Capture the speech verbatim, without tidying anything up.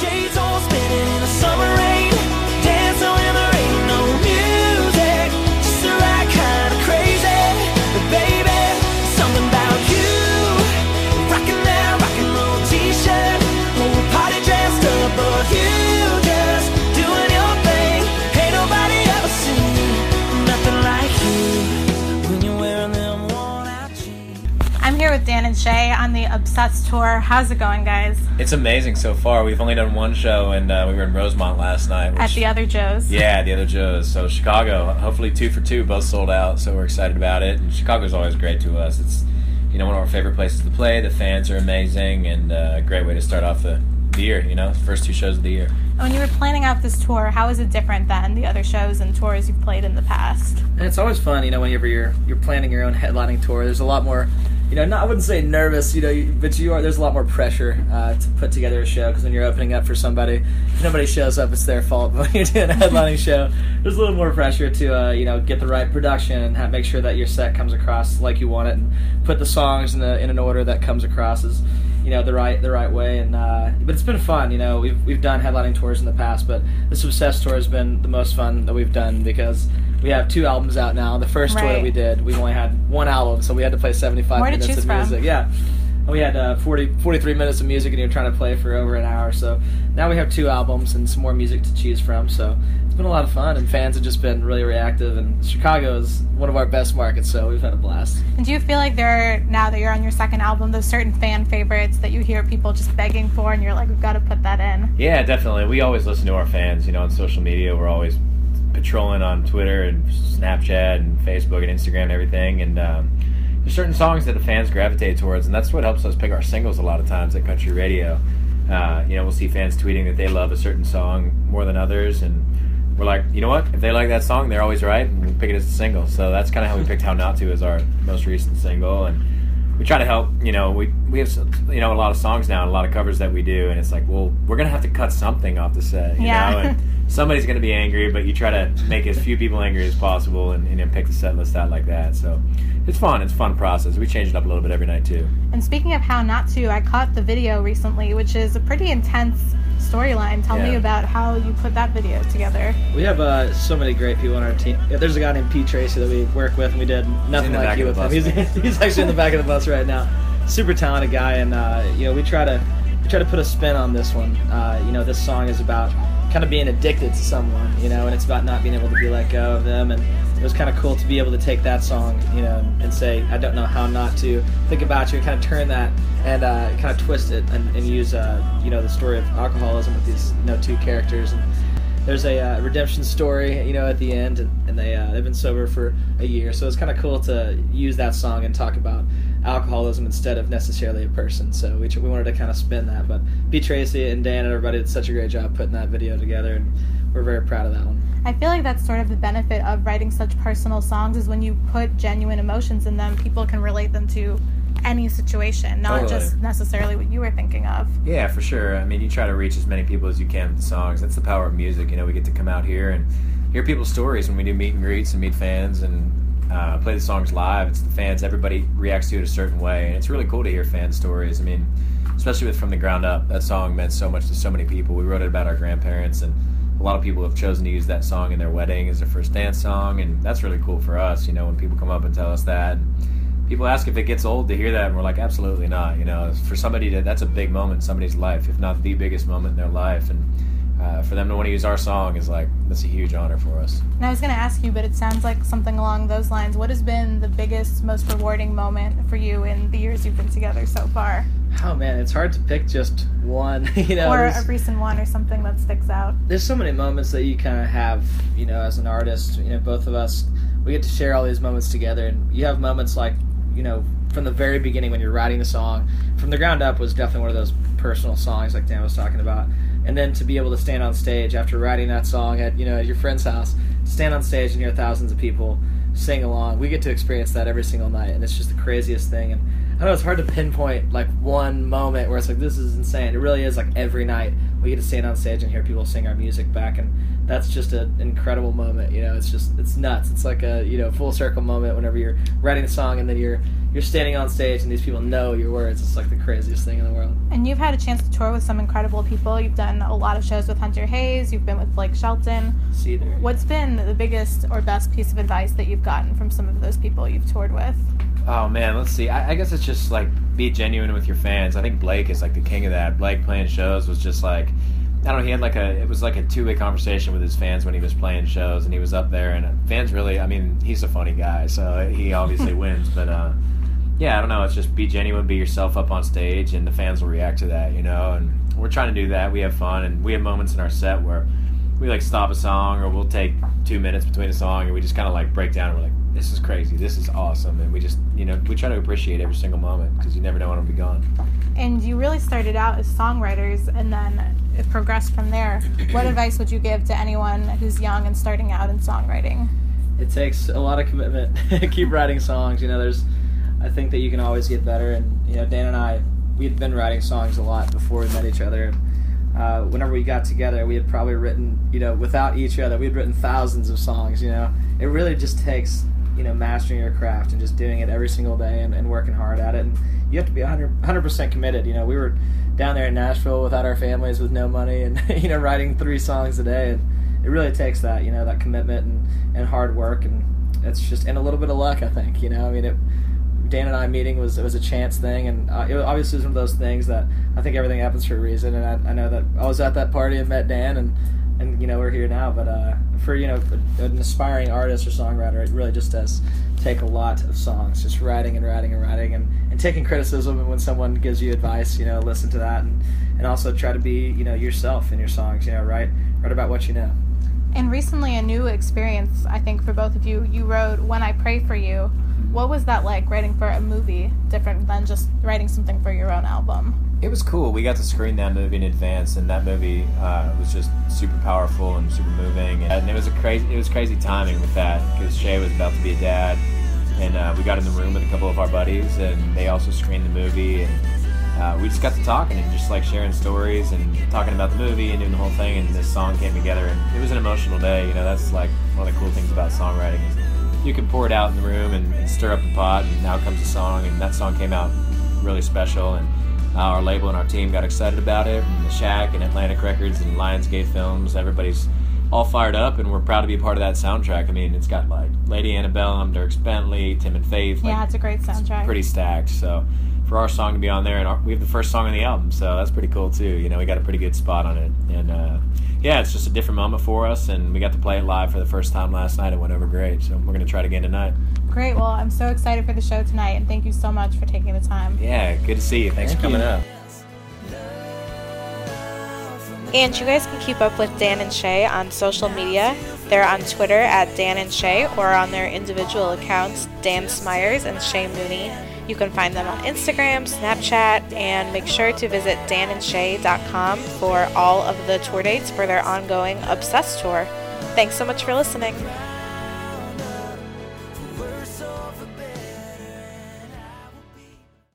shades all spinning in the summer rain. Dancing when there ain't no music. Just the right kind of crazy. But baby, something about you. Rocking that rock and roll t-shirt. Whole party dressed up, but you just doing your thing. Ain't nobody ever seen nothing like you when you're wearing them worn out jeans. I'm here with Dan and Shay on the Obsessed tour. How's it going, guys? It's amazing so far. We've only done one show, and uh, we were in Rosemont last night. Which, At the other Joe's. Yeah, the other Joe's. So Chicago, hopefully two for two, both sold out, so we're excited about it. And Chicago's always great to us. It's, you know, one of our favorite places to play. The fans are amazing, and uh, a great way to start off the, the year, you know, first two shows of the year. When you were planning out this tour, how is it different than the other shows and tours you've played in the past? And it's always fun, you know, whenever you're you're planning your own headlining tour. There's a lot more, you know, not, I wouldn't say nervous, you know, you, but you are. There's a lot more pressure uh, to put together a show, because when you're opening up for somebody, if nobody shows up, it's their fault. But when you're doing a headlining show, there's a little more pressure to, uh, you know, get the right production and have, make sure that your set comes across like you want it, and put the songs in, the, in an order that comes across as, you know, the right the right way. And uh, but it's been fun. You know, we've we've done headlining tours in the past, but this Obsessed tour has been the most fun that we've done, because we have two albums out now. The first right. tour that we did, we only had one album, so we had to play seventy-five More to minutes choose of from. music. Yeah, and we had uh, forty, forty-three minutes of music, and you're trying to play for over an hour. So now we have two albums and some more music to choose from. So it's been a lot of fun, and fans have just been really reactive. And Chicago is one of our best markets, so we've had a blast. And do you feel like there are, now that you're on your second album, those certain fan favorites that you hear people just begging for, and you're like, we've got to put that in? Yeah, definitely. We always listen to our fans, you know, on social media. We're always patrolling on Twitter and Snapchat and Facebook and Instagram and everything. And um, there's certain songs that the fans gravitate towards, and that's what helps us pick our singles a lot of times at country radio. Uh, you know, we'll see fans tweeting that they love a certain song more than others, and we're like, you know what? If they like that song, they're always right, and we pick it as a single. So that's kind of how we picked How Not To as our most recent single. And we try to help, you know, we we have, you know, a lot of songs now and a lot of covers that we do, and it's like, well, we're going to have to cut something off the set, you yeah. know? And somebody's going to be angry, but you try to make as few people angry as possible, and, and then pick the set list out like that. So it's fun. It's a fun process. We change it up a little bit every night, too. And speaking of How Not To, I caught the video recently, which is a pretty intense storyline. Tell Yeah. me about how you put that video together. We have uh, so many great people on our team. Yeah, there's a guy named Pete Tracy that we work with, and we did nothing like you with him. He's, he's actually in the back of the bus right now. Super talented guy, and uh, you know, we try to we try to put a spin on this one. Uh, you know, this song is about kind of being addicted to someone, you know, and it's about not being able to be let go of them. And it was kind of cool to be able to take that song, you know, and say, I don't know how not to think about you, and kind of turn that and uh, kind of twist it and, and use, uh, you know, the story of alcoholism with these, you know, two characters. And there's a uh, redemption story, you know, at the end, and, and they, uh, they've been sober for a year. So it's kind of cool to use that song and talk about alcoholism instead of necessarily a person. So we we wanted to kind of spin that. But B. Tracy and Dan and everybody did such a great job putting that video together, and we're very proud of that one. I feel like that's sort of the benefit of writing such personal songs, is when you put genuine emotions in them, people can relate them to any situation, not Totally. just necessarily what you were thinking of. Yeah, for sure. I mean, you try to reach as many people as you can with the songs. That's the power of music. You know, we get to come out here and hear people's stories when we do meet and greets and meet fans and uh, play the songs live. It's the fans. Everybody reacts to it a certain way, and it's really cool to hear fan stories. I mean, especially with From the Ground Up, that song meant so much to so many people. We wrote it about our grandparents, and a lot of people have chosen to use that song in their wedding as their first dance song, and that's really cool for us, you know, when people come up and tell us that. People ask if it gets old to hear that, and we're like, absolutely not. You know, for somebody to, that's a big moment in somebody's life, if not the biggest moment in their life, and uh, for them to want to use our song is like, that's a huge honor for us. And I was going to ask you, but it sounds like something along those lines. What has been the biggest, most rewarding moment for you in the years you've been together so far? Oh man, it's hard to pick just one, you know. Or a recent one, or something that sticks out. There's so many moments that you kind of have, you know, as an artist. You know, both of us, we get to share all these moments together, and you have moments like, you know, from the very beginning when you're writing the song. From the Ground Up was definitely one of those personal songs like Dan was talking about. And then to be able to stand on stage after writing that song at, you know, at your friend's house, stand on stage and hear thousands of people sing along. We get to experience that every single night, and it's just the craziest thing. And I know it's hard to pinpoint like one moment where it's like, this is insane. It really is like every night we get to stand on stage and hear people sing our music back, and that's just an incredible moment. You know, it's just, it's nuts. It's like a, you know, full circle moment whenever you're writing a song and then you're you're standing on stage and these people know your words. It's like the craziest thing in the world. And you've had a chance to tour with some incredible people. You've done a lot of shows with Hunter Hayes. You've been with Blake Shelton. Cedar. What's been the biggest or best piece of advice that you've gotten from some of those people you've toured with? Oh man, let's see. I, I guess it's just like be genuine with your fans. I think Blake is like the king of that. Blake playing shows was just like, I don't know, he had like a, it was like a two-way conversation with his fans when he was playing shows, and he was up there, and fans really, I mean, he's a funny guy, so he obviously wins, but uh, yeah, I don't know, it's just be genuine, be yourself up on stage, and the fans will react to that, you know, and we're trying to do that. We have fun, and we have moments in our set where we like stop a song, or we'll take two minutes between a song, and we just kind of like break down, and we're like, this is crazy, this is awesome, and we just, you know, we try to appreciate every single moment, because you never know when it'll be gone. And you really started out as songwriters, and then it progressed from there. What advice would you give to anyone who's young and starting out in songwriting? It takes a lot of commitment. Keep writing songs. You know, there's, I think that you can always get better. And, you know, Dan and I, we had been writing songs a lot before we met each other. Uh, whenever we got together, we had probably written, you know, without each other, we had written thousands of songs, you know. It really just takes, you know, mastering your craft and just doing it every single day and, and working hard at it. And you have to be one hundred percent committed. You know, we were down there in Nashville without our families, with no money, and, you know, writing three songs a day. And it really takes that, you know, that commitment and, and hard work. And it's just, and a little bit of luck, I think, you know. I mean, it, Dan and I meeting was, it was a chance thing. And uh, it obviously was one of those things that I think everything happens for a reason. And I, I know that I was at that party and met Dan, and, and you know, we're here now. But uh, for, you know, an aspiring artist or songwriter, it really just does take a lot of songs, just writing and writing and writing, and, and taking criticism, and when someone gives you advice, you know, listen to that, and, and also try to be, you know, yourself in your songs, you know, write, write about what you know. And recently a new experience, I think, for both of you, you wrote When I Pray For You. What was that like, writing for a movie, different than just writing something for your own album? It was cool. We got to screen that movie in advance, and that movie uh, was just super powerful and super moving. And it was a crazy, it was crazy timing with that, because Shay was about to be a dad, and uh, we got in the room with a couple of our buddies, and they also screened the movie, and uh, we just got to talking and just like sharing stories and talking about the movie and doing the whole thing. And this song came together, and it was an emotional day. You know, that's like one of the cool things about songwriting is you can pour it out in the room and, and stir up the pot, and now comes a song, and that song came out really special. And Uh, our label and our team got excited about it, and the Shack and Atlantic Records and Lionsgate Films, everybody's all fired up, and we're proud to be a part of that soundtrack. I mean, it's got like Lady Antebellum, Dierks Bentley, Tim and Faith. Yeah, like, it's a great soundtrack. It's pretty stacked. So for our song to be on there, and our, we have the first song on the album, so that's pretty cool too. You know, we got a pretty good spot on it, and uh, yeah, it's just a different moment for us, and we got to play it live for the first time last night. It went over great, so we're gonna try it again tonight. Great. Well, I'm so excited for the show tonight, and thank you so much for taking the time. Yeah, good to see you. Thanks Thank for coming you. up. And you guys can keep up with Dan and Shay on social media. They're on Twitter at Dan and Shay, or on their individual accounts, Dan Smyers and Shay Mooney. You can find them on Instagram, Snapchat, and make sure to visit dan and shay dot com for all of the tour dates for their ongoing Obsessed tour. Thanks so much for listening.